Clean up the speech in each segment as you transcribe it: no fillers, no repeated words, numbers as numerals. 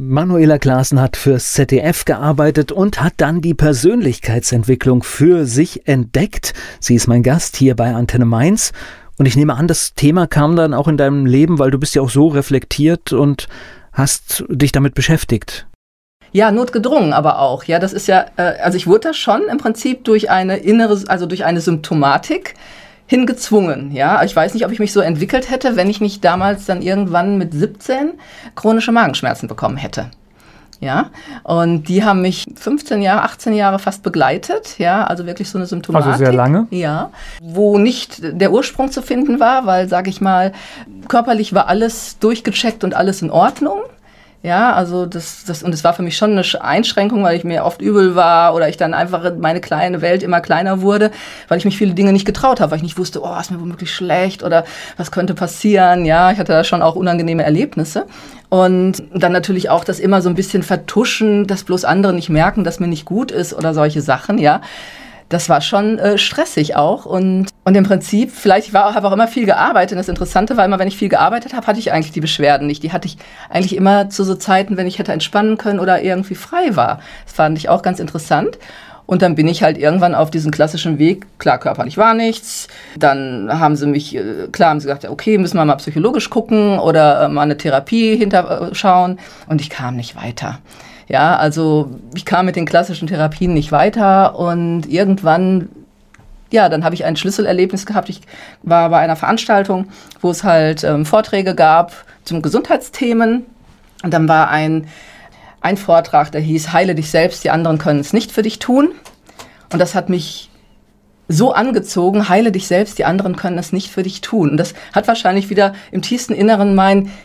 Manuela Clasen hat fürs ZDF gearbeitet und hat dann die Persönlichkeitsentwicklung für sich entdeckt. Sie ist mein Gast hier bei Antenne Mainz. Und ich nehme an, das Thema kam dann auch in deinem Leben, weil du bist ja auch so reflektiert und hast dich damit beschäftigt. Ja, notgedrungen aber auch. Ja, das ist ja, also ich wurde da schon im Prinzip durch eine durch eine Symptomatik hingezwungen. Ja, ich weiß nicht, ob ich mich so entwickelt hätte, wenn ich nicht damals dann irgendwann mit 17 chronische Magenschmerzen bekommen hätte. Ja, und die haben mich 15 Jahre, 18 Jahre fast begleitet. Ja, also wirklich so eine Symptomatik. Also sehr lange? Ja, wo nicht der Ursprung zu finden war, weil, sage ich mal, körperlich war alles durchgecheckt und alles in Ordnung. Ja, also und es war für mich schon eine Einschränkung, weil ich mir oft übel war oder ich dann einfach meine kleine Welt immer kleiner wurde, weil ich mich viele Dinge nicht getraut habe, weil ich nicht wusste, oh, ist mir womöglich schlecht oder was könnte passieren. Ja, ich hatte da schon auch unangenehme Erlebnisse. Und dann natürlich auch das immer so ein bisschen vertuschen, dass bloß andere nicht merken, dass mir nicht gut ist oder solche Sachen, ja. Das war schon stressig auch und im Prinzip, vielleicht habe auch immer viel gearbeitet. Und das Interessante war immer, wenn ich viel gearbeitet habe, hatte ich eigentlich die Beschwerden nicht. Die hatte ich eigentlich immer zu so Zeiten, wenn ich hätte entspannen können oder irgendwie frei war. Das fand ich auch ganz interessant. Und dann bin ich halt irgendwann auf diesen klassischen Weg, klar, körperlich war nichts. Dann haben sie gesagt, okay, müssen wir mal psychologisch gucken oder mal eine Therapie hinterschauen. Und ich kam nicht weiter. Ja, also ich kam mit den klassischen Therapien nicht weiter und irgendwann, ja, dann habe ich ein Schlüsselerlebnis gehabt. Ich war bei einer Veranstaltung, wo es halt Vorträge gab zum Gesundheitsthemen und dann war ein Vortrag, der hieß, heile dich selbst, die anderen können es nicht für dich tun. Und das hat mich so angezogen, heile dich selbst, die anderen können es nicht für dich tun. Und das hat wahrscheinlich wieder im tiefsten Inneren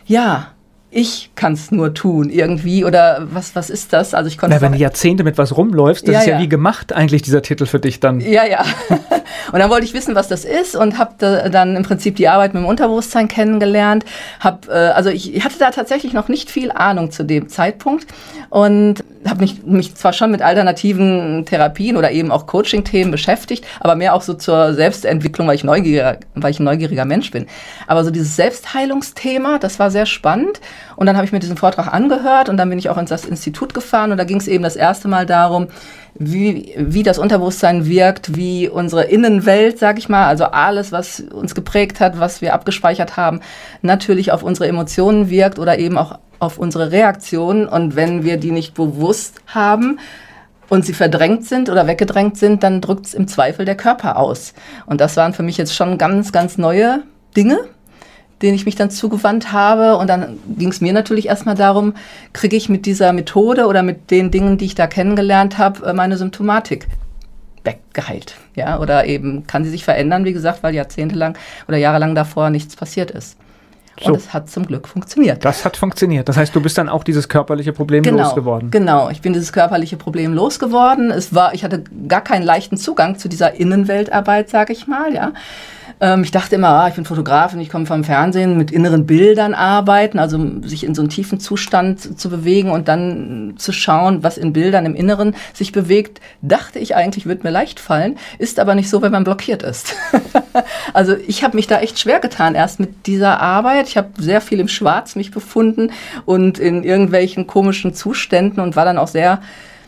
ich kann es nur tun irgendwie oder was ist das? Also ich konnte wenn du Jahrzehnte mit was rumläufst, das ist ja wie gemacht eigentlich dieser Titel für dich dann. Ja. Und dann wollte ich wissen, was das ist und habe dann im Prinzip die Arbeit mit dem Unterbewusstsein kennengelernt. Ich hatte da tatsächlich noch nicht viel Ahnung zu dem Zeitpunkt und habe mich zwar schon mit alternativen Therapien oder eben auch Coaching-Themen beschäftigt, aber mehr auch so zur Selbstentwicklung, weil ich ein neugieriger Mensch bin. Aber so dieses Selbstheilungsthema, das war sehr spannend. Und dann habe ich mir diesen Vortrag angehört und dann bin ich auch ins das Institut gefahren und da ging es eben das erste Mal darum, wie das Unterbewusstsein wirkt, wie unsere Innenwelt, sag ich mal, also alles, was uns geprägt hat, was wir abgespeichert haben, natürlich auf unsere Emotionen wirkt oder eben auch auf unsere Reaktionen. Und wenn wir die nicht bewusst haben und sie verdrängt sind oder weggedrängt sind, dann drückt es im Zweifel der Körper aus. Und das waren für mich jetzt schon ganz, ganz neue Dinge, denen ich mich dann zugewandt habe. Und dann ging es mir natürlich erstmal darum, kriege ich mit dieser Methode oder mit den Dingen, die ich da kennengelernt habe, meine Symptomatik weggeheilt. Ja? Oder eben kann sie sich verändern, wie gesagt, weil jahrzehntelang oder jahrelang davor nichts passiert ist. Und es hat zum Glück funktioniert. Das hat funktioniert. Das heißt, du bist dann auch dieses körperliche Problem losgeworden. Genau, ich bin dieses körperliche Problem losgeworden. Ich hatte gar keinen leichten Zugang zu dieser Innenweltarbeit, sage ich mal, ja. Ich dachte immer, ich bin Fotografin, ich komme vom Fernsehen, mit inneren Bildern arbeiten, also sich in so einen tiefen Zustand zu bewegen und dann zu schauen, was in Bildern im Inneren sich bewegt, dachte ich eigentlich, würde mir leicht fallen, ist aber nicht so, wenn man blockiert ist. Also ich habe mich da echt schwer getan erst mit dieser Arbeit. Ich habe sehr viel im Schwarz mich befunden und in irgendwelchen komischen Zuständen und war dann auch sehr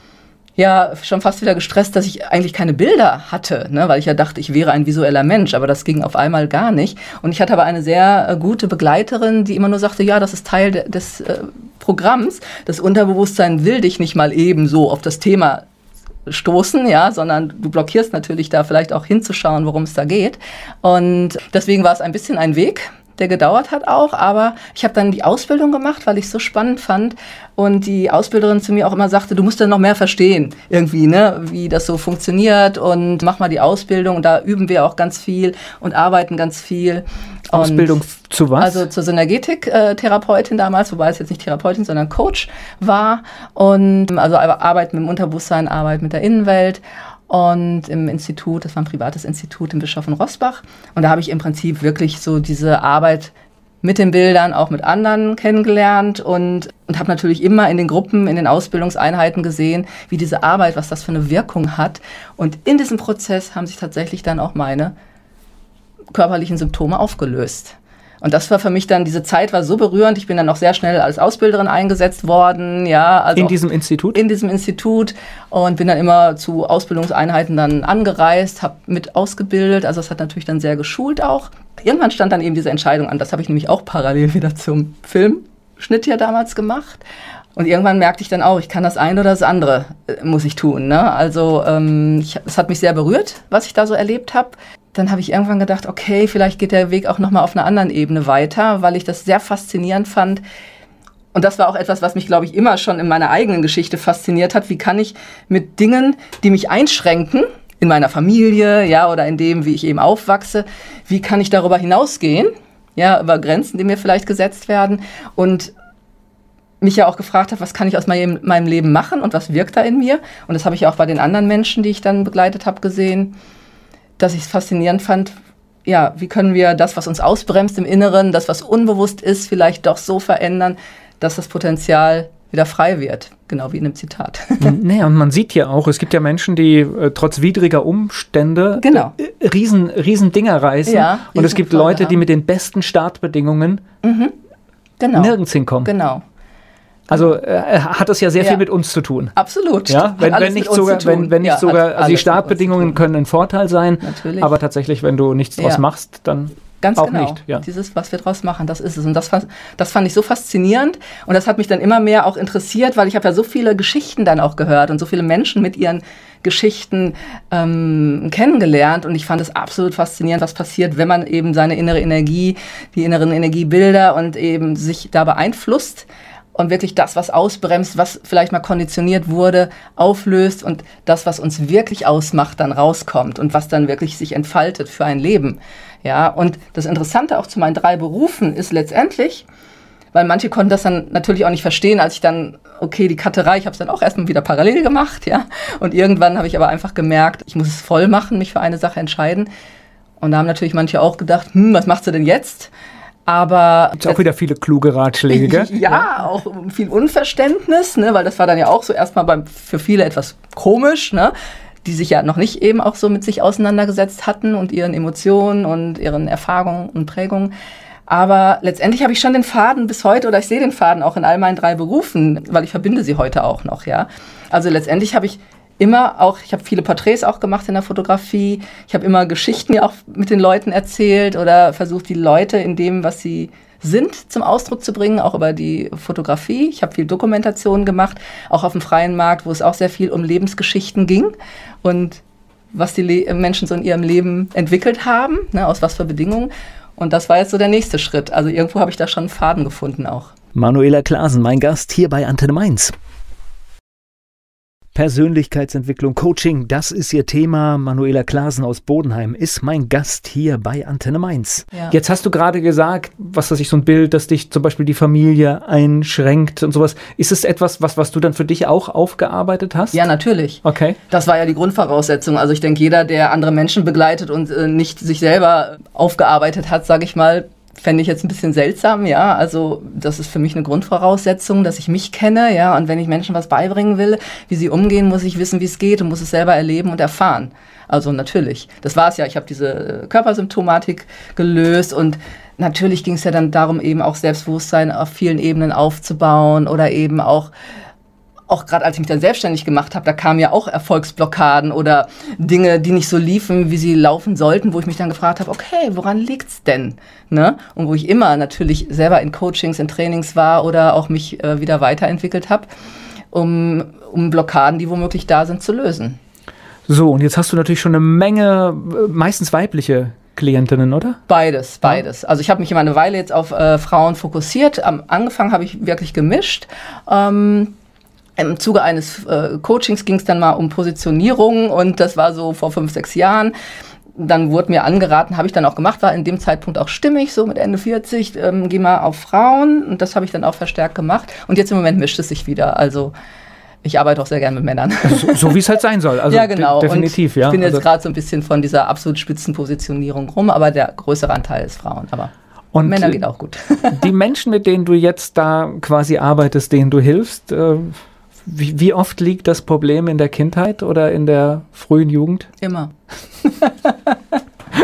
schon fast wieder gestresst, dass ich eigentlich keine Bilder hatte, ne, weil ich ja dachte, ich wäre ein visueller Mensch, aber das ging auf einmal gar nicht. Und ich hatte aber eine sehr gute Begleiterin, die immer nur sagte, ja, das ist Teil des Programms. Das Unterbewusstsein will dich nicht mal eben so auf das Thema stoßen, ja, sondern du blockierst natürlich da vielleicht auch hinzuschauen, worum es da geht. Und deswegen war es ein bisschen ein Weg, der gedauert hat auch, aber ich habe dann die Ausbildung gemacht, weil ich es so spannend fand und die Ausbilderin zu mir auch immer sagte, du musst dann noch mehr verstehen, irgendwie, ne, wie das so funktioniert und mach mal die Ausbildung und da üben wir auch ganz viel und arbeiten ganz viel. Ausbildung zu was? Also zur Synergetik-Therapeutin damals, wobei es jetzt nicht Therapeutin, sondern Coach war und also Arbeit mit dem Unterbewusstsein, Arbeit mit der Innenwelt. Und im Institut, das war ein privates Institut in Bischof in Roßbach. Und da habe ich im Prinzip wirklich so diese Arbeit mit den Bildern auch mit anderen kennengelernt und habe natürlich immer in den Gruppen, in den Ausbildungseinheiten gesehen, wie diese Arbeit, was das für eine Wirkung hat. Und in diesem Prozess haben sich tatsächlich dann auch meine körperlichen Symptome aufgelöst. Und das war für mich dann, diese Zeit war so berührend. Ich bin dann auch sehr schnell als Ausbilderin eingesetzt worden. Ja, also in diesem Institut? In diesem Institut und bin dann immer zu Ausbildungseinheiten dann angereist, habe mit ausgebildet. Also das hat natürlich dann sehr geschult auch. Irgendwann stand dann eben diese Entscheidung an. Das habe ich nämlich auch parallel wieder zum Filmschnitt ja damals gemacht. Und irgendwann merkte ich dann auch, ich kann das eine oder das andere, muss ich tun. Ne? Also es hat mich sehr berührt, was ich da so erlebt habe. Dann habe ich irgendwann gedacht, okay, vielleicht geht der Weg auch nochmal auf einer anderen Ebene weiter, weil ich das sehr faszinierend fand. Und das war auch etwas, was mich, glaube ich, immer schon in meiner eigenen Geschichte fasziniert hat. Wie kann ich mit Dingen, die mich einschränken, in meiner Familie, ja, oder in dem, wie ich eben aufwachse, wie kann ich darüber hinausgehen, ja, über Grenzen, die mir vielleicht gesetzt werden, und mich ja auch gefragt habe, was kann ich aus meinem Leben machen und was wirkt da in mir? Und das habe ich ja auch bei den anderen Menschen, die ich dann begleitet habe, gesehen, dass ich es faszinierend fand, ja, wie können wir das, was uns ausbremst im Inneren, das, was unbewusst ist, vielleicht doch so verändern, dass das Potenzial wieder frei wird, genau wie in dem Zitat. Naja, und man sieht ja auch, es gibt ja Menschen, die trotz widriger Umstände riesen Dinger reißen. Ja, und es gibt Leute, die mit den besten Startbedingungen nirgends hinkommen. Genau. Also hat das ja sehr viel mit uns zu tun. Absolut. Ja, wenn nicht sogar, also die Startbedingungen können ein Vorteil sein, natürlich. Aber tatsächlich, wenn du nichts draus machst, dann ganz auch genau. Nicht. Ja. Dieses, was wir draus machen, das ist es. Und das fand ich so faszinierend. Und das hat mich dann immer mehr auch interessiert, weil ich habe ja so viele Geschichten dann auch gehört und so viele Menschen mit ihren Geschichten kennengelernt. Und ich fand es absolut faszinierend, was passiert, wenn man eben seine innere Energie, die inneren Energiebilder und eben sich da beeinflusst und wirklich das, was ausbremst, was vielleicht mal konditioniert wurde, auflöst und das, was uns wirklich ausmacht, dann rauskommt und was dann wirklich sich entfaltet für ein Leben. Ja, und das Interessante auch zu meinen 3 Berufen ist letztendlich, weil manche konnten das dann natürlich auch nicht verstehen, als ich dann, die Cutterei, ich habe es dann auch erstmal wieder parallel gemacht, ja. Und irgendwann habe ich aber einfach gemerkt, ich muss es voll machen, mich für eine Sache entscheiden. Und da haben natürlich manche auch gedacht, was machst du denn jetzt? Aber gibt es auch wieder viele kluge Ratschläge, gell? Ja, auch viel Unverständnis, ne, weil das war dann ja auch so erstmal für viele etwas komisch, ne, die sich ja noch nicht eben auch so mit sich auseinandergesetzt hatten und ihren Emotionen und ihren Erfahrungen und Prägungen. Aber letztendlich habe ich schon den Faden bis heute, oder ich sehe den Faden auch in all meinen 3 Berufen, weil ich verbinde sie heute auch noch, ja. Also letztendlich habe ich immer auch, ich habe viele Porträts auch gemacht in der Fotografie. Ich habe immer Geschichten ja auch mit den Leuten erzählt oder versucht, die Leute in dem, was sie sind, zum Ausdruck zu bringen, auch über die Fotografie. Ich habe viel Dokumentation gemacht, auch auf dem freien Markt, wo es auch sehr viel um Lebensgeschichten ging und was die Menschen so in ihrem Leben entwickelt haben, ne, aus was für Bedingungen. Und das war jetzt so der nächste Schritt. Also irgendwo habe ich da schon einen Faden gefunden auch. Manuela Klasen, mein Gast hier bei Antenne Mainz. Persönlichkeitsentwicklung, Coaching, das ist ihr Thema. Manuela Klasen aus Bodenheim ist mein Gast hier bei Antenne Mainz. Ja. Jetzt hast du gerade gesagt, was weiß ich, so ein Bild, dass dich zum Beispiel die Familie einschränkt und sowas. Ist es etwas, was du dann für dich auch aufgearbeitet hast? Ja, natürlich. Okay. Das war ja die Grundvoraussetzung. Also ich denke, jeder, der andere Menschen begleitet und nicht sich selber aufgearbeitet hat, sage ich mal, fände ich jetzt ein bisschen seltsam, ja. Also das ist für mich eine Grundvoraussetzung, dass ich mich kenne, ja. Und wenn ich Menschen was beibringen will, wie sie umgehen, muss ich wissen, wie es geht und muss es selber erleben und erfahren. Also natürlich. Das war es ja. Ich habe diese Körpersymptomatik gelöst und natürlich ging es ja dann darum, eben auch Selbstbewusstsein auf vielen Ebenen aufzubauen oder eben auch gerade als ich mich dann selbstständig gemacht habe, da kamen ja auch Erfolgsblockaden oder Dinge, die nicht so liefen, wie sie laufen sollten, wo ich mich dann gefragt habe, okay, woran liegt's denn? Ne? Und wo ich immer natürlich selber in Coachings, in Trainings war oder auch mich wieder weiterentwickelt habe, um Blockaden, die womöglich da sind, zu lösen. So, und jetzt hast du natürlich schon eine Menge, meistens weibliche Klientinnen, oder? Beides. Also ich habe mich immer eine Weile jetzt auf Frauen fokussiert. Angefangen habe ich wirklich gemischt. Im Zuge eines Coachings ging es dann mal um Positionierung und das war so vor 5, 6 Jahren. Dann wurde mir angeraten, habe ich dann auch gemacht, war in dem Zeitpunkt auch stimmig, so mit Ende 40, geh mal auf Frauen und das habe ich dann auch verstärkt gemacht. Und jetzt im Moment mischt es sich wieder, also ich arbeite auch sehr gerne mit Männern. So wie es halt sein soll, also ja, genau. Definitiv. Und ich bin jetzt gerade so ein bisschen von dieser absolut Spitzenpositionierung rum, aber der größere Anteil ist Frauen, aber und Männer geht auch gut. Die Menschen, mit denen du jetzt da quasi arbeitest, denen du hilfst, wie oft liegt das Problem in der Kindheit oder in der frühen Jugend? Immer.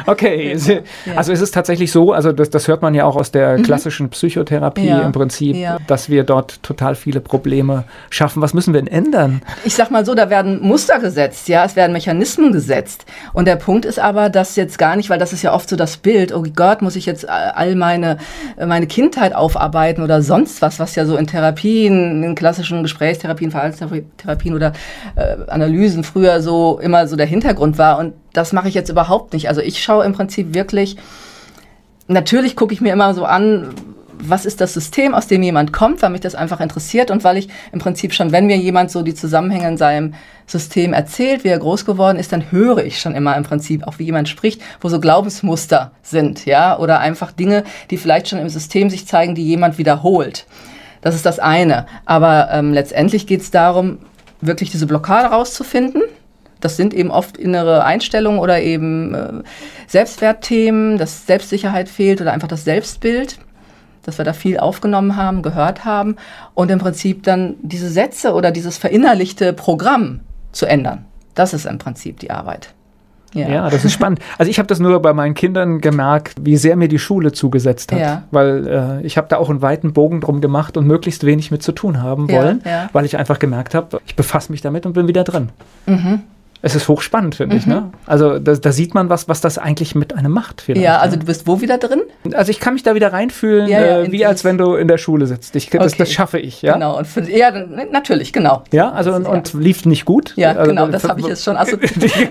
Okay, also es ist tatsächlich so, also das hört man ja auch aus der klassischen Psychotherapie im Prinzip, dass wir dort total viele Probleme schaffen. Was müssen wir denn ändern? Ich sag mal so, da werden Muster gesetzt, ja, es werden Mechanismen gesetzt. Und der Punkt ist aber, dass jetzt gar nicht, weil das ist ja oft so das Bild, oh Gott, muss ich jetzt all meine Kindheit aufarbeiten oder sonst was ja so in Therapien, in klassischen Gesprächstherapien, Verhaltenstherapien oder Analysen früher so immer so der Hintergrund war. Und das mache ich jetzt überhaupt nicht. Also ich schaue im Prinzip wirklich, natürlich gucke ich mir immer so an, was ist das System, aus dem jemand kommt, weil mich das einfach interessiert und weil ich im Prinzip schon, wenn mir jemand so die Zusammenhänge in seinem System erzählt, wie er groß geworden ist, dann höre ich schon immer im Prinzip auch, wie jemand spricht, wo so Glaubensmuster sind, ja, oder einfach Dinge, die vielleicht schon im System sich zeigen, die jemand wiederholt. Das ist das eine. Aber letztendlich geht es darum, wirklich diese Blockade rauszufinden. Das sind eben oft innere Einstellungen oder eben Selbstwertthemen, dass Selbstsicherheit fehlt oder einfach das Selbstbild, dass wir da viel aufgenommen haben, gehört haben und im Prinzip dann diese Sätze oder dieses verinnerlichte Programm zu ändern. Das ist im Prinzip die Arbeit. Ja, das ist spannend. Also ich habe das nur bei meinen Kindern gemerkt, wie sehr mir die Schule zugesetzt hat. Weil ich habe da auch einen weiten Bogen drum gemacht und möglichst wenig mit zu tun haben wollen, weil ich einfach gemerkt habe, ich befasse mich damit und bin wieder drin. Es ist hochspannend, finde ich. Ne? Also da sieht man was das eigentlich mit einem macht. Vielleicht, ja, also du bist wo wieder drin? Also ich kann mich da wieder reinfühlen, wie als wenn du in der Schule sitzt. Das schaffe ich. Ja? Genau, und natürlich, genau. Ja, also und lief nicht gut. Ja, also, genau, das habe ich jetzt schon assoziiert.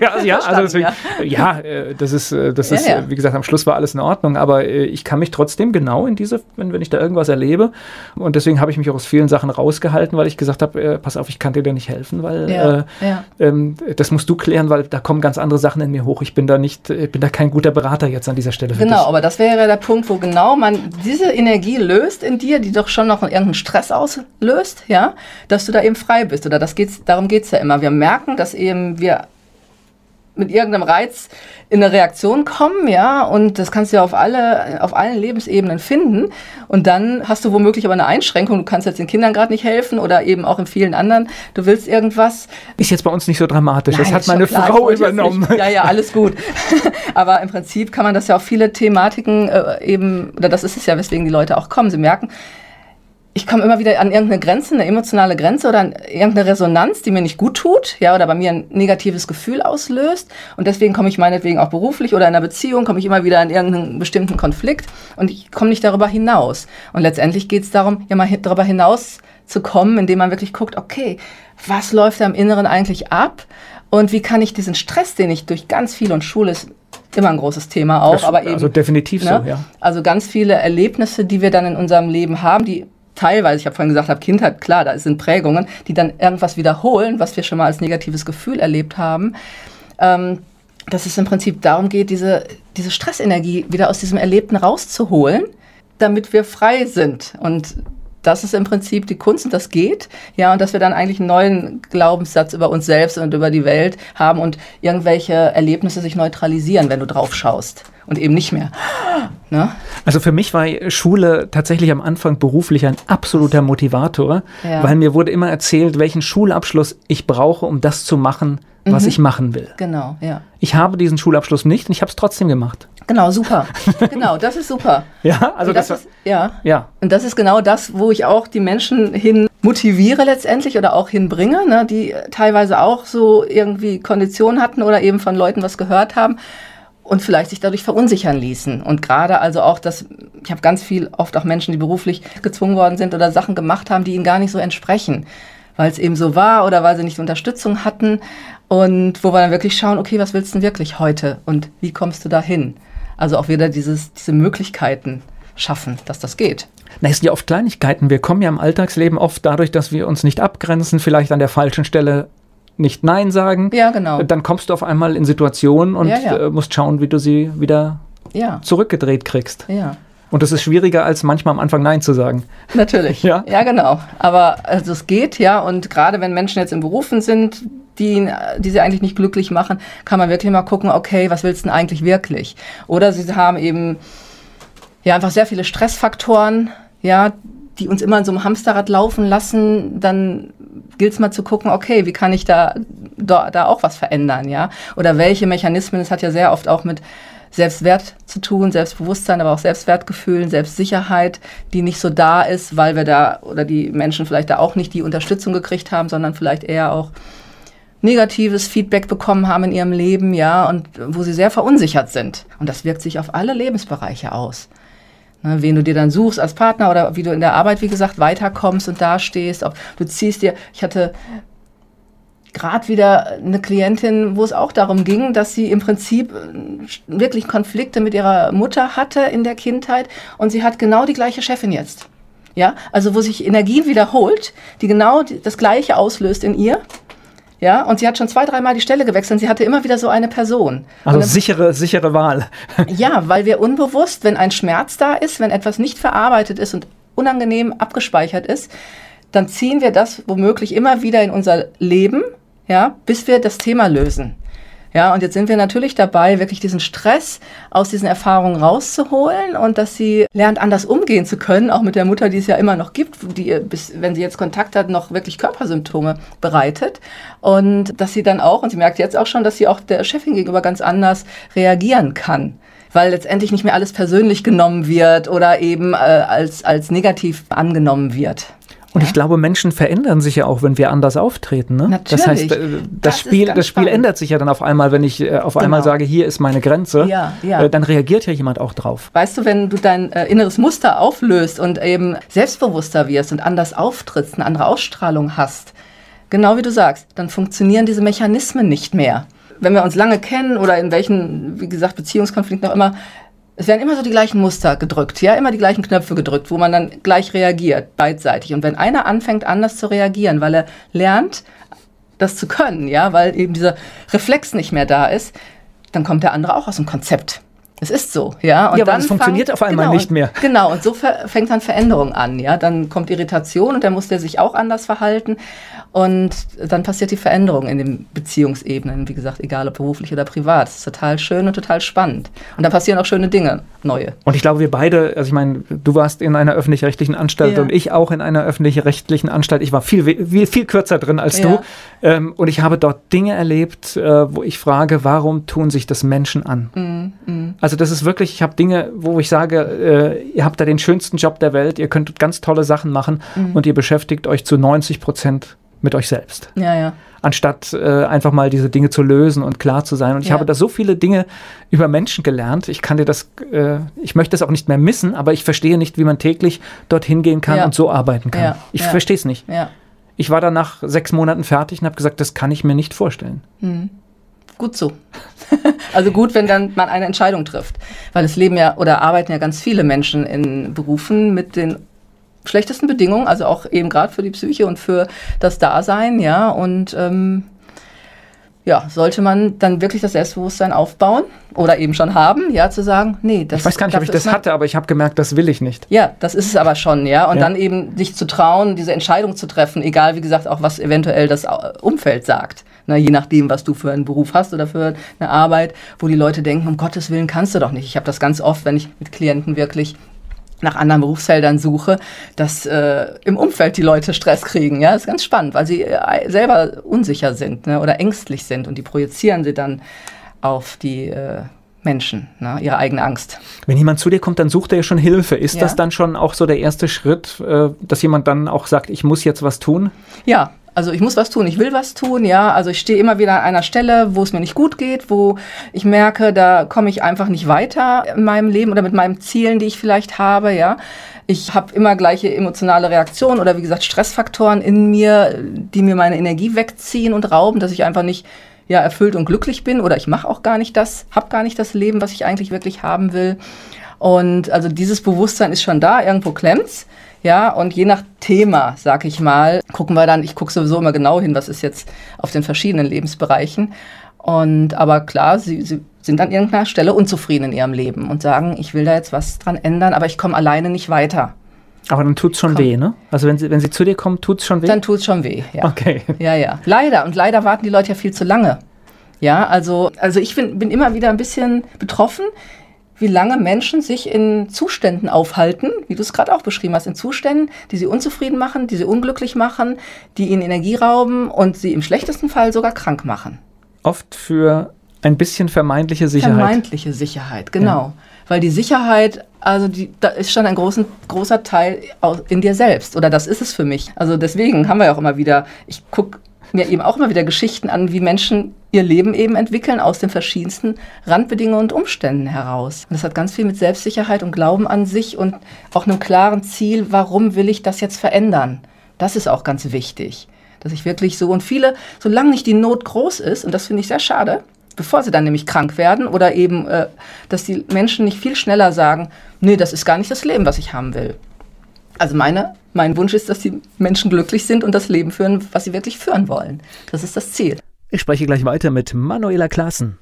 Das ist, wie gesagt, am Schluss war alles in Ordnung, aber ich kann mich trotzdem genau in diese, wenn ich da irgendwas erlebe, und deswegen habe ich mich auch aus vielen Sachen rausgehalten, weil ich gesagt habe, pass auf, ich kann dir da nicht helfen, weil das musst du klären, weil da kommen ganz andere Sachen in mir hoch. Ich bin da kein guter Berater jetzt an dieser Stelle. Genau, aber das wäre der Punkt, wo genau man diese Energie löst in dir, die doch schon noch irgendeinen Stress auslöst, ja, dass du da eben frei bist. Oder darum geht es ja immer. Wir merken, dass eben wir mit irgendeinem Reiz in eine Reaktion kommen, ja, und das kannst du ja auf allen Lebensebenen finden. Und dann hast du womöglich aber eine Einschränkung. Du kannst jetzt den Kindern gerade nicht helfen oder eben auch in vielen anderen. Du willst irgendwas. Ist jetzt bei uns nicht so dramatisch. Nein, das hat meine Frau übernommen. Ja, alles gut. Aber im Prinzip kann man das ja auf viele Thematiken oder das ist es ja, weswegen die Leute auch kommen. Sie merken, ich komme immer wieder an irgendeine Grenze, eine emotionale Grenze oder an irgendeine Resonanz, die mir nicht gut tut, ja, oder bei mir ein negatives Gefühl auslöst. Und deswegen komme ich meinetwegen auch beruflich oder in einer Beziehung, komme ich immer wieder in irgendeinen bestimmten Konflikt und ich komme nicht darüber hinaus. Und letztendlich geht es darum, ja mal darüber hinaus zu kommen, indem man wirklich guckt, okay, was läuft da im Inneren eigentlich ab und wie kann ich diesen Stress, den ich durch ganz viel, und Schule ist immer ein großes Thema auch, aber eben. Also definitiv so, ja. Also ganz viele Erlebnisse, die wir dann in unserem Leben haben, die teilweise, ich habe vorhin gesagt, Kindheit, klar, da sind Prägungen, die dann irgendwas wiederholen, was wir schon mal als negatives Gefühl erlebt haben, dass es im Prinzip darum geht, diese Stressenergie wieder aus diesem Erlebten rauszuholen, damit wir frei sind. Und das ist im Prinzip die Kunst und das geht. Ja, und dass wir dann eigentlich einen neuen Glaubenssatz über uns selbst und über die Welt haben und irgendwelche Erlebnisse sich neutralisieren, wenn du drauf schaust. Und eben nicht mehr. Ne? Also für mich war Schule tatsächlich am Anfang beruflich ein absoluter Motivator, weil mir wurde immer erzählt, welchen Schulabschluss ich brauche, um das zu machen, was ich machen will. Genau, ja. Ich habe diesen Schulabschluss nicht und ich habe es trotzdem gemacht. Genau, super. Genau, das ist super. Ja, also ja. Und das ist genau das, wo ich auch die Menschen hin motiviere letztendlich oder auch hinbringe, ne, die teilweise auch so irgendwie Konditionen hatten oder eben von Leuten was gehört haben und vielleicht sich dadurch verunsichern ließen. Und gerade also auch, ich habe ganz oft auch Menschen, die beruflich gezwungen worden sind oder Sachen gemacht haben, die ihnen gar nicht so entsprechen, weil es eben so war oder weil sie nicht Unterstützung hatten und wo wir dann wirklich schauen, okay, was willst du denn wirklich heute und wie kommst du da hin? Also auch wieder diese Möglichkeiten schaffen, dass das geht. Na, es sind ja oft Kleinigkeiten. Wir kommen ja im Alltagsleben oft dadurch, dass wir uns nicht abgrenzen, vielleicht an der falschen Stelle nicht Nein sagen. Ja, genau. Dann kommst du auf einmal in Situationen und musst schauen, wie du sie wieder zurückgedreht kriegst. Ja. Und das ist schwieriger, als manchmal am Anfang Nein zu sagen. Natürlich, ja, genau. Aber also es geht, ja. Und gerade wenn Menschen jetzt in Berufen sind, die sie eigentlich nicht glücklich machen, kann man wirklich mal gucken, okay, was willst du denn eigentlich wirklich? Oder sie haben eben einfach sehr viele Stressfaktoren, die uns immer in so einem Hamsterrad laufen lassen. Dann gilt es mal zu gucken, okay, wie kann ich da auch was verändern, ja? Oder welche Mechanismen, es hat ja sehr oft auch mit Selbstwert zu tun, Selbstbewusstsein, aber auch Selbstwertgefühl, Selbstsicherheit, die nicht so da ist, weil wir da oder die Menschen vielleicht da auch nicht die Unterstützung gekriegt haben, sondern vielleicht eher auch negatives Feedback bekommen haben in ihrem Leben, ja, und wo sie sehr verunsichert sind. Und das wirkt sich auf alle Lebensbereiche aus. Ne, wen du dir dann suchst als Partner oder wie du in der Arbeit, wie gesagt, weiterkommst und dastehst. Du ziehst dir, ich hatte gerade wieder eine Klientin, wo es auch darum ging, dass sie im Prinzip wirklich Konflikte mit ihrer Mutter hatte in der Kindheit und sie hat genau die gleiche Chefin jetzt. Ja, also wo sich Energien wiederholt, die genau das Gleiche auslöst in ihr. Ja, und sie hat schon 2-3 Mal die Stelle gewechselt und sie hatte immer wieder so eine Person. Also sichere Wahl. Ja, weil wir unbewusst, wenn ein Schmerz da ist, wenn etwas nicht verarbeitet ist und unangenehm abgespeichert ist, dann ziehen wir das womöglich immer wieder in unser Leben, ja, bis wir das Thema lösen. Ja, und jetzt sind wir natürlich dabei, wirklich diesen Stress aus diesen Erfahrungen rauszuholen und dass sie lernt, anders umgehen zu können, auch mit der Mutter, die es ja immer noch gibt, die ihr, wenn sie jetzt Kontakt hat, noch wirklich Körpersymptome bereitet. Und dass sie dann auch, und sie merkt jetzt auch schon, dass sie auch der Chefin gegenüber ganz anders reagieren kann. Weil letztendlich nicht mehr alles persönlich genommen wird oder eben als negativ angenommen wird. Und ich glaube, Menschen verändern sich ja auch, wenn wir anders auftreten. Ne? Natürlich. Das heißt, das Spiel ändert sich ja dann auf einmal, wenn ich auf einmal sage, hier ist meine Grenze, dann reagiert ja jemand auch drauf. Weißt du, wenn du dein inneres Muster auflöst und eben selbstbewusster wirst und anders auftrittst, eine andere Ausstrahlung hast, genau wie du sagst, dann funktionieren diese Mechanismen nicht mehr. Wenn wir uns lange kennen oder in welchen, wie gesagt, Beziehungskonflikten auch immer, es werden immer so die gleichen Muster gedrückt, ja, immer die gleichen Knöpfe gedrückt, wo man dann gleich reagiert, beidseitig. Und wenn einer anfängt, anders zu reagieren, weil er lernt, das zu können, ja, weil eben dieser Reflex nicht mehr da ist, dann kommt der andere auch aus dem Konzept. Es ist so, ja. Und ja, aber es funktioniert auf einmal nicht mehr. Genau, und so fängt dann Veränderung an, ja. Dann kommt Irritation und dann muss der sich auch anders verhalten. Und dann passiert die Veränderung in den Beziehungsebenen, wie gesagt, egal ob beruflich oder privat. Das ist total schön und total spannend. Und da passieren auch schöne Dinge, neue. Und ich glaube, wir beide, also ich meine, du warst in einer öffentlich-rechtlichen Anstalt und ich auch in einer öffentlich-rechtlichen Anstalt. Ich war viel kürzer drin als du. Und ich habe dort Dinge erlebt, wo ich frage, warum tun sich das Menschen an? Also das ist wirklich, ich habe Dinge, wo ich sage, ihr habt da den schönsten Job der Welt, ihr könnt ganz tolle Sachen machen und ihr beschäftigt euch zu 90% mit euch selbst. Ja. Anstatt einfach mal diese Dinge zu lösen und klar zu sein. Und ich habe da so viele Dinge über Menschen gelernt. Ich kann dir das, ich möchte das auch nicht mehr missen, aber ich verstehe nicht, wie man täglich dorthin gehen kann und so arbeiten kann. Ja. Ich verstehe es nicht. Ja. Ich war dann nach 6 Monaten fertig und habe gesagt, das kann ich mir nicht vorstellen. Gut so. Also gut, wenn dann man eine Entscheidung trifft. Weil es leben ja oder arbeiten ja ganz viele Menschen in Berufen mit den schlechtesten Bedingungen, also auch eben gerade für die Psyche und für das Dasein, ja, und sollte man dann wirklich das Selbstbewusstsein aufbauen oder eben schon haben, ja, zu sagen, nee, das... Ich weiß gar nicht, ob ich das hatte, aber ich habe gemerkt, das will ich nicht. Ja, das ist es aber schon, ja, und dann eben sich zu trauen, diese Entscheidung zu treffen, egal, wie gesagt, auch was eventuell das Umfeld sagt, ne, je nachdem, was du für einen Beruf hast oder für eine Arbeit, wo die Leute denken, um Gottes Willen kannst du doch nicht. Ich habe das ganz oft, wenn ich mit Klienten wirklich nach anderen Berufsfeldern suche, dass im Umfeld die Leute Stress kriegen. Ja, das ist ganz spannend, weil sie selber unsicher sind, ne, oder ängstlich sind und die projizieren sie dann auf die Menschen, ne, ihre eigene Angst. Wenn jemand zu dir kommt, dann sucht er ja schon Hilfe. Ist das dann schon auch so der erste Schritt, dass jemand dann auch sagt, ich muss jetzt was tun? Ja. Also ich muss was tun, ich will was tun, ja. Also ich stehe immer wieder an einer Stelle, wo es mir nicht gut geht, wo ich merke, da komme ich einfach nicht weiter in meinem Leben oder mit meinen Zielen, die ich vielleicht habe, ja. Ich habe immer gleiche emotionale Reaktionen oder wie gesagt Stressfaktoren in mir, die mir meine Energie wegziehen und rauben, dass ich einfach nicht erfüllt und glücklich bin oder ich mache auch gar nicht das, habe gar nicht das Leben, was ich eigentlich wirklich haben will. Und also dieses Bewusstsein ist schon da, irgendwo klemmt's. Ja, und je nach Thema, sag ich mal, gucken wir dann, ich gucke sowieso immer genau hin, was ist jetzt auf den verschiedenen Lebensbereichen. Aber klar, sie sind an irgendeiner Stelle unzufrieden in ihrem Leben und sagen, ich will da jetzt was dran ändern, aber ich komme alleine nicht weiter. Aber dann tut's schon weh, ne? Also wenn sie zu dir kommen, tut's schon weh? Dann tut's schon weh, ja. Okay. Ja. Leider warten die Leute ja viel zu lange. Ja, also ich bin immer wieder ein bisschen betroffen, wie lange Menschen sich in Zuständen aufhalten, wie du es gerade auch beschrieben hast, in Zuständen, die sie unzufrieden machen, die sie unglücklich machen, die ihnen Energie rauben und sie im schlechtesten Fall sogar krank machen. Oft für Ein bisschen vermeintliche Sicherheit. Vermeintliche Sicherheit, genau. Ja. Weil die Sicherheit, also da ist schon ein großer Teil in dir selbst. Oder das ist es für mich. Also deswegen haben wir ja auch immer wieder, ich gucke mir eben auch immer wieder Geschichten an, wie Menschen ihr Leben eben entwickeln aus den verschiedensten Randbedingungen und Umständen heraus. Und das hat ganz viel mit Selbstsicherheit und Glauben an sich und auch einem klaren Ziel, warum will ich das jetzt verändern? Das ist auch ganz wichtig, dass ich wirklich so, und viele, solange nicht die Not groß ist, und das finde ich sehr schade, bevor sie dann nämlich krank werden oder eben, dass die Menschen nicht viel schneller sagen, nee, das ist gar nicht das Leben, was ich haben will. Also mein Wunsch ist, dass die Menschen glücklich sind und das Leben führen, was sie wirklich führen wollen. Das ist das Ziel. Ich spreche gleich weiter mit Manuela Claassen.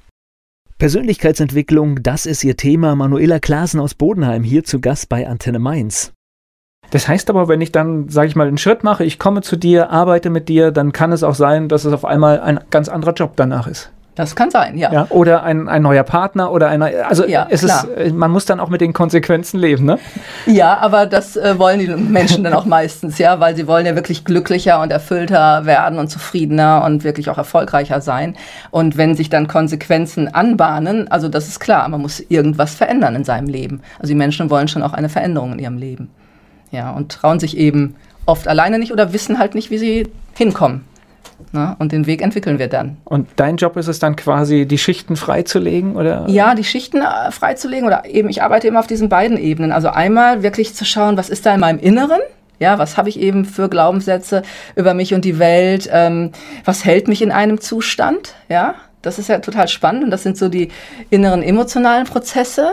Persönlichkeitsentwicklung, das ist ihr Thema. Manuela Claassen aus Bodenheim, hier zu Gast bei Antenne Mainz. Das heißt aber, wenn ich dann, sage ich mal, einen Schritt mache, ich komme zu dir, arbeite mit dir, dann kann es auch sein, dass es auf einmal ein ganz anderer Job danach ist. Das kann sein, ja. Oder ein neuer Partner oder also ja, man muss dann auch mit den Konsequenzen leben, ne? Ja, aber das wollen die Menschen dann auch meistens, ja, weil sie wollen ja wirklich glücklicher und erfüllter werden und zufriedener und wirklich auch erfolgreicher sein. Und wenn sich dann Konsequenzen anbahnen, also das ist klar, man muss irgendwas verändern in seinem Leben. Also die Menschen wollen schon auch eine Veränderung in ihrem Leben. Ja, und trauen sich eben oft alleine nicht oder wissen halt nicht, wie sie hinkommen. Na, und den Weg entwickeln wir dann. Und dein Job ist es dann quasi, die Schichten freizulegen, oder? Ja, die Schichten freizulegen oder eben, ich arbeite immer auf diesen beiden Ebenen. Also einmal wirklich zu schauen, was ist da in meinem Inneren? Ja, was habe ich eben für Glaubenssätze über mich und die Welt? Was hält mich in einem Zustand? Ja, das ist ja total spannend und das sind so die inneren emotionalen Prozesse,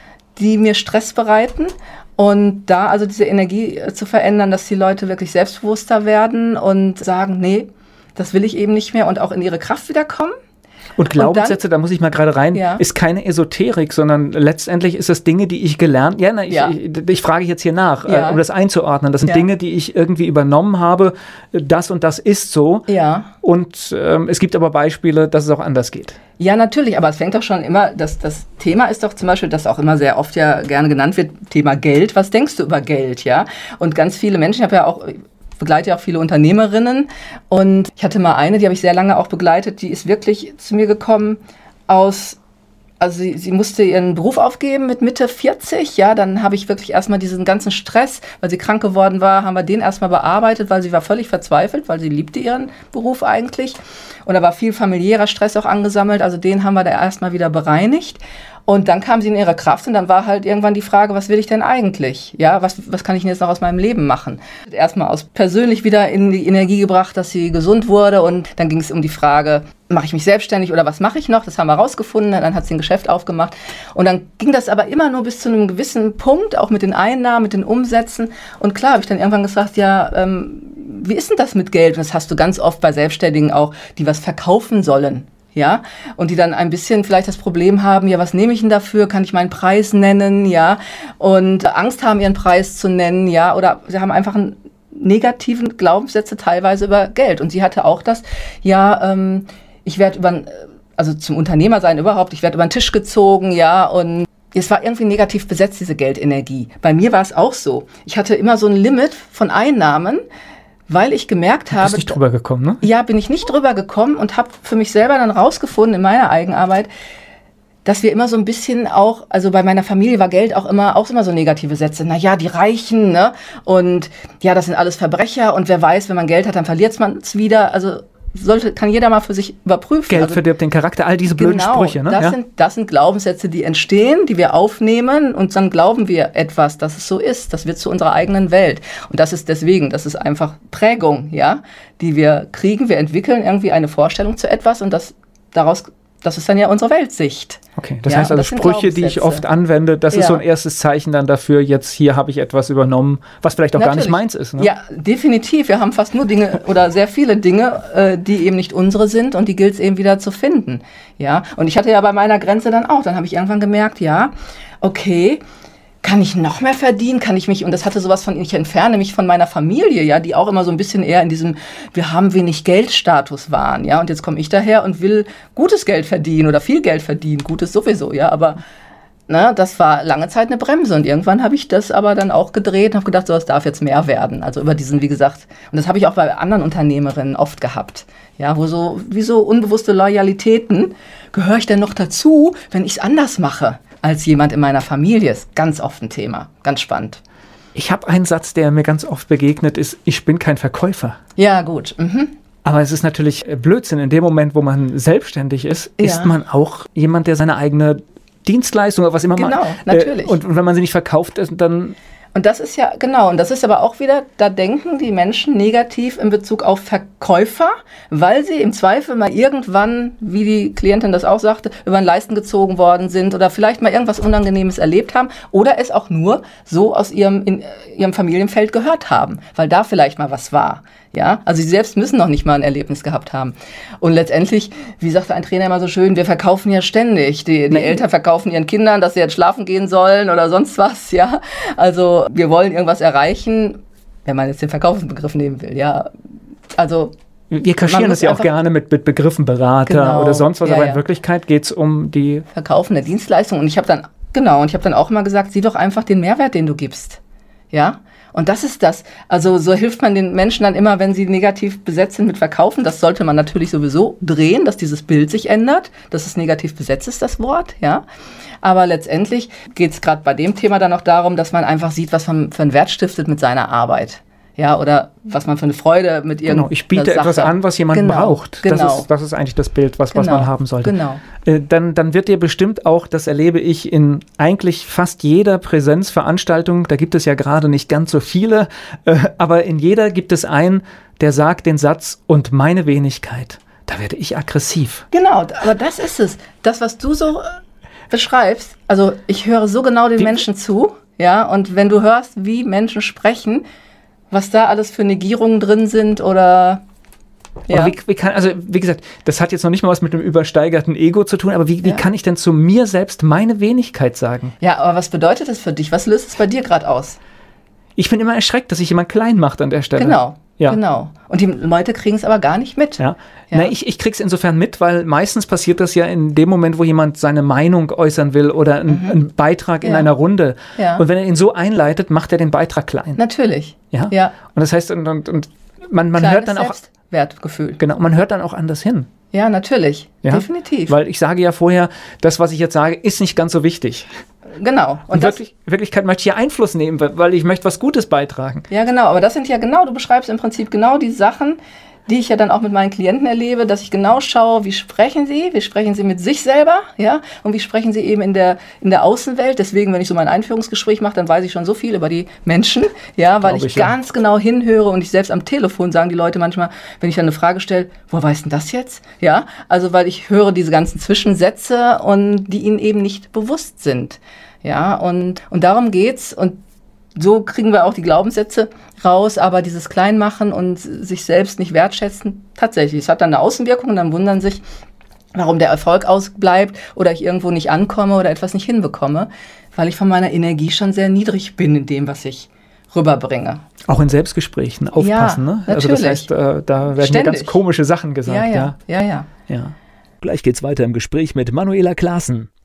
die mir Stress bereiten. Und da also diese Energie zu verändern, dass die Leute wirklich selbstbewusster werden und sagen, nee, das will ich eben nicht mehr und auch in ihre Kraft wiederkommen. Und Glaubenssätze, da muss ich mal gerade rein, ist keine Esoterik, sondern letztendlich ist es Dinge, die ich gelernt, ich frage jetzt hier nach, um das einzuordnen. Das sind Dinge, die ich irgendwie übernommen habe, das und das ist so. Ja. Und es gibt aber Beispiele, dass es auch anders geht. Ja, natürlich, aber es fängt doch schon immer, das Thema ist doch zum Beispiel, das auch immer sehr oft ja gerne genannt wird, Thema Geld. Was denkst du über Geld, ja? Und ganz viele Menschen, begleite ja auch viele Unternehmerinnen und ich hatte mal eine, die habe ich sehr lange auch begleitet, die ist wirklich zu mir gekommen sie musste ihren Beruf aufgeben mit Mitte 40, ja, dann habe ich wirklich erstmal diesen ganzen Stress, weil sie krank geworden war, haben wir den erstmal bearbeitet, weil sie war völlig verzweifelt, weil sie liebte ihren Beruf eigentlich und da war viel familiärer Stress auch angesammelt, also den haben wir da erstmal wieder bereinigt. Und dann kam sie in ihre Kraft und dann war halt irgendwann die Frage, was will ich denn eigentlich? Ja, was kann ich denn jetzt noch aus meinem Leben machen? Erstmal persönlich wieder in die Energie gebracht, dass sie gesund wurde und dann ging es um die Frage, mache ich mich selbstständig oder was mache ich noch? Das haben wir rausgefunden, dann hat sie ein Geschäft aufgemacht und dann ging das aber immer nur bis zu einem gewissen Punkt, auch mit den Einnahmen, mit den Umsätzen und klar habe ich dann irgendwann gesagt, wie ist denn das mit Geld? Und das hast du ganz oft bei Selbstständigen auch, die was verkaufen sollen. Ja, und die dann ein bisschen vielleicht das Problem haben, ja, was nehme ich denn dafür? Kann ich meinen Preis nennen? Ja, und Angst haben, ihren Preis zu nennen, ja, oder sie haben einfach einen negativen Glaubenssätze teilweise über Geld. Und sie hatte auch das, ich werde zum Unternehmer sein überhaupt, ich werde über den Tisch gezogen, ja, und es war irgendwie negativ besetzt, diese Geldenergie. Bei mir war es auch so. Ich hatte immer so ein Limit von Einnahmen, weil ich gemerkt habe... Bist nicht drüber gekommen, ne? Ja, bin ich nicht drüber gekommen und habe für mich selber dann rausgefunden in meiner Eigenarbeit, dass wir immer so ein bisschen auch, also bei meiner Familie war Geld auch immer so negative Sätze. Na ja, die Reichen, ne? Und ja, das sind alles Verbrecher und wer weiß, wenn man Geld hat, dann verliert man es wieder. Also kann jeder mal für sich überprüfen. Geld verdirbt den Charakter, all diese blöden Sprüche. Ne? Das sind Glaubenssätze, die entstehen, die wir aufnehmen und dann glauben wir etwas, dass es so ist. Das wird zu unserer eigenen Welt. Und das ist einfach Prägung, ja, die wir kriegen. Wir entwickeln irgendwie eine Vorstellung zu etwas und das ist dann ja unsere Weltsicht. Okay, das heißt also Sprüche, die ich oft anwende, das ist so ein erstes Zeichen dann dafür, jetzt hier habe ich etwas übernommen, was vielleicht auch gar nicht meins ist. Ne? Ja, definitiv. Wir haben fast nur Dinge oder sehr viele Dinge, die eben nicht unsere sind und die gilt es eben wieder zu finden. Ja, und ich hatte ja bei meiner Grenze dann habe ich irgendwann gemerkt, ja, okay, kann ich noch mehr verdienen? Und das hatte sowas von, ich entferne mich von meiner Familie, ja, die auch immer so ein bisschen eher in diesem, wir haben wenig Geldstatus waren, ja, und jetzt komme ich daher und will gutes Geld verdienen oder viel Geld verdienen, gutes sowieso, ja, aber ne, das war lange Zeit eine Bremse und irgendwann habe ich das aber dann auch gedreht und habe gedacht, so, es darf jetzt mehr werden. Also über diesen, wie gesagt, und das habe ich auch bei anderen Unternehmerinnen oft gehabt. Ja, wo so, wie so unbewusste Loyalitäten, gehöre ich denn noch dazu, wenn ich es anders mache als jemand in meiner Familie? Ist ganz oft ein Thema, ganz spannend. Ich habe einen Satz, der mir ganz oft begegnet ist, ich bin kein Verkäufer. Ja, gut. Mhm. Aber es ist natürlich Blödsinn. In dem Moment, wo man selbstständig ist, ist man auch jemand, der seine eigene Dienstleistung oder was immer genau, natürlich. Und wenn man sie nicht verkauft, dann... Und das ist ja, genau, und das ist aber auch wieder, da denken die Menschen negativ in Bezug auf Verkäufer, weil sie im Zweifel mal irgendwann, wie die Klientin das auch sagte, über den Leisten gezogen worden sind oder vielleicht mal irgendwas Unangenehmes erlebt haben oder es auch nur so aus in ihrem Familienfeld gehört haben, weil da vielleicht mal was war. Ja, also sie selbst müssen noch nicht mal ein Erlebnis gehabt haben. Und letztendlich, wie sagte ein Trainer immer so schön, wir verkaufen ja ständig. Die Eltern verkaufen ihren Kindern, dass sie jetzt schlafen gehen sollen oder sonst was, ja. Also wir wollen irgendwas erreichen, wenn man jetzt den Verkaufsbegriff nehmen will, ja. Also wir kaschieren das ja auch gerne mit Begriffen Berater oder sonst was, aber in Wirklichkeit geht es um die Verkaufen der Dienstleistung. Und ich habe dann auch immer gesagt, sieh doch einfach den Mehrwert, den du gibst. Ja. Und das ist das. Also so hilft man den Menschen dann immer, wenn sie negativ besetzt sind mit Verkaufen. Das sollte man natürlich sowieso drehen, dass dieses Bild sich ändert, dass es negativ besetzt ist, das Wort, ja. Aber letztendlich geht es gerade bei dem Thema dann auch darum, dass man einfach sieht, was man für einen Wert stiftet mit seiner Arbeit. Ja, oder was man für eine Freude mit irgendeiner Genau, ich biete etwas an, was jemand braucht. Das ist eigentlich das Bild, was man haben sollte. Genau. Dann wird dir bestimmt auch, das erlebe ich in eigentlich fast jeder Präsenzveranstaltung, da gibt es ja gerade nicht ganz so viele, aber in jeder gibt es einen, der sagt den Satz, und meine Wenigkeit. Da werde ich aggressiv. Genau, aber das ist es. Das, was du so beschreibst, also ich höre so genau den Menschen zu, ja, und wenn du hörst, wie Menschen sprechen, was da alles für Negierungen drin sind oder... Ja. Aber wie gesagt, das hat jetzt noch nicht mal was mit dem übersteigerten Ego zu tun, aber wie kann ich denn zu mir selbst meine Wenigkeit sagen? Ja, aber was bedeutet das für dich? Was löst es bei dir gerade aus? Ich bin immer erschreckt, dass sich jemand klein macht an der Stelle. Genau. Und die Leute kriegen es aber gar nicht mit. Ja. Na, ich krieg's insofern mit, weil meistens passiert das ja in dem Moment, wo jemand seine Meinung äußern will oder einen Beitrag in einer Runde. Ja. Und wenn er ihn so einleitet, macht er den Beitrag klein. Natürlich. Ja. Und das heißt, und man hört dann auch... Selbstwertgefühl. Genau, man hört dann auch anders hin. Ja, natürlich. Ja? Definitiv. Weil ich sage ja vorher, das, was ich jetzt sage, ist nicht ganz so wichtig. Genau. Und in Wirklichkeit möchte ich hier Einfluss nehmen, weil ich möchte was Gutes beitragen. Ja, genau. Aber das sind ja genau, du beschreibst im Prinzip genau die Sachen, die ich ja dann auch mit meinen Klienten erlebe, dass ich genau schaue, wie sprechen sie mit sich selber, ja, und wie sprechen sie eben in der Außenwelt. Deswegen, wenn ich so mein Einführungsgespräch mache, dann weiß ich schon so viel über die Menschen, ja, weil ich ganz genau hinhöre und ich selbst am Telefon sagen die Leute manchmal, wenn ich dann eine Frage stelle, woher weißt denn das jetzt? Ja, also weil ich höre diese ganzen Zwischensätze und die ihnen eben nicht bewusst sind. Ja, und darum geht's und so kriegen wir auch die Glaubenssätze raus, aber dieses Kleinmachen und sich selbst nicht wertschätzen, tatsächlich, es hat dann eine Außenwirkung und dann wundern sich, warum der Erfolg ausbleibt oder ich irgendwo nicht ankomme oder etwas nicht hinbekomme, weil ich von meiner Energie schon sehr niedrig bin in dem, was ich rüberbringe. Auch in Selbstgesprächen aufpassen, ne? Natürlich. Also das heißt, da werden mir ganz komische Sachen gesagt. Ja. Gleich geht's weiter im Gespräch mit Manuela Claassen.